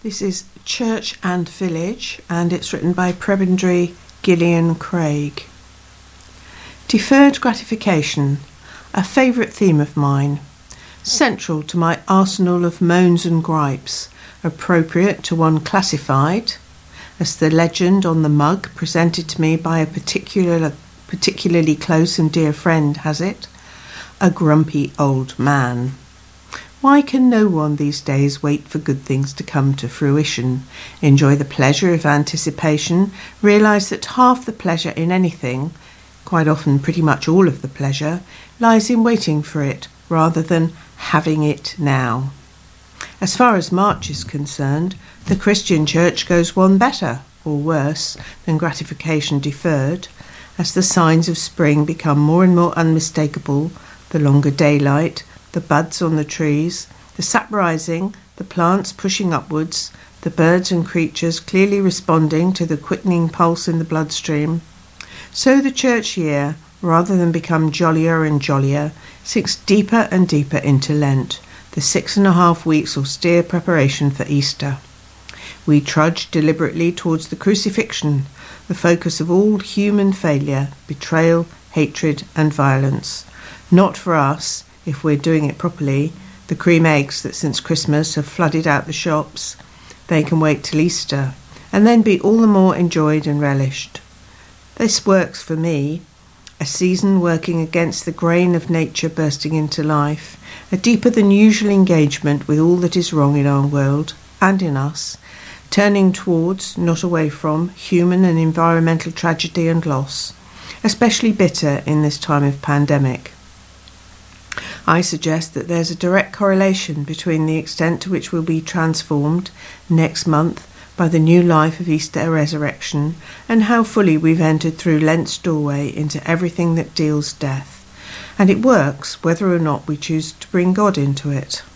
This is Church and Village, and it's written by Prebendary Gillian Craig. Deferred gratification, a favourite theme of mine, central to my arsenal of moans and gripes, appropriate to one classified, as the legend on the mug presented to me by a particularly close and dear friend has it, a grumpy old man. Why can no one these days wait for good things to come to fruition, enjoy the pleasure of anticipation, realise that half the pleasure in anything, quite often pretty much all of the pleasure, lies in waiting for it rather than having it now? As far as March is concerned, the Christian Church goes one better, or worse, than gratification deferred, as the signs of spring become more and more unmistakable, the longer daylight, the buds on the trees, the sap rising, the plants pushing upwards, the birds and creatures clearly responding to the quickening pulse in the bloodstream. So the church year, rather than become jollier and jollier, sinks deeper and deeper into Lent, the 6.5 weeks austere preparation for Easter. We trudge deliberately towards the crucifixion, the focus of all human failure, betrayal, hatred and violence. Not for us, if we're doing it properly, the cream eggs that since Christmas have flooded out the shops. They can wait till Easter, and then be all the more enjoyed and relished. This works for me, a season working against the grain of nature bursting into life, a deeper than usual engagement with all that is wrong in our world, and in us, turning towards, not away from, human and environmental tragedy and loss, especially bitter in this time of pandemic. I suggest that there's a direct correlation between the extent to which we'll be transformed next month by the new life of Easter resurrection and how fully we've entered through Lent's doorway into everything that deals death. And it works whether or not we choose to bring God into it.